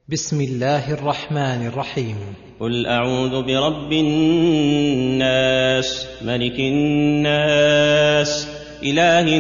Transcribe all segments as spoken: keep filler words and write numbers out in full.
بسم الله الرحمن الرحيم. قل أعوذ برب الناس ملك الناس إله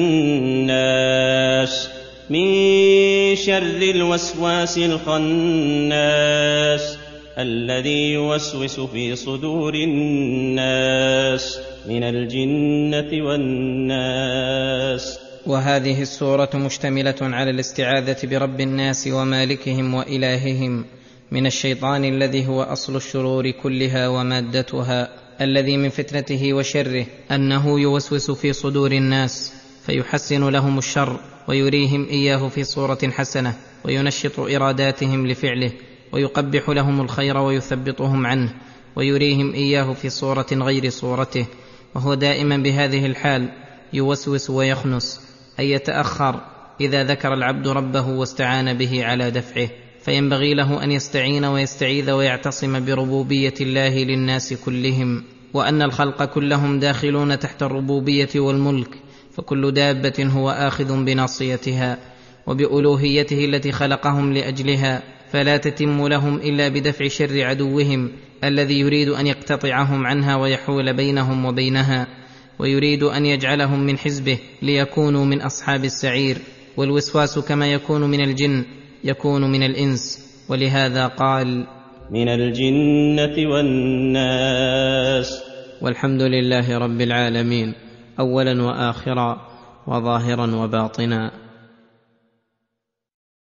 الناس من شر الوسواس الخناس الذي يوسوس في صدور الناس من الجنة والناس. وهذه السورة مشتملة على الاستعاذة برب الناس ومالكهم وإلههم من الشيطان الذي هو أصل الشرور كلها ومادتها، الذي من فتنته وشره أنه يوسوس في صدور الناس فيحسن لهم الشر ويريهم إياه في صورة حسنة، وينشط إراداتهم لفعله، ويقبح لهم الخير ويثبطهم عنه، ويريهم إياه في صورة غير صورته. وهو دائما بهذه الحال يوسوس ويخنس، أي يتأخر إذا ذكر العبد ربه واستعان به على دفعه، فينبغي له أن يستعين ويستعيذ ويعتصم بربوبية الله للناس كلهم، وأن الخلق كلهم داخلون تحت الربوبية والملك، فكل دابة هو آخذ بناصيتها وبألوهيته التي خلقهم لأجلها، فلا تتم لهم إلا بدفع شر عدوهم الذي يريد أن يقتطعهم عنها ويحول بينهم وبينها، ويريد أن يجعلهم من حزبه ليكونوا من أصحاب السعير. والوسواس كما يكون من الجن يكون من الإنس، ولهذا قال من الجنة والناس. والحمد لله رب العالمين، أولا وآخرا وظاهرا وباطنا.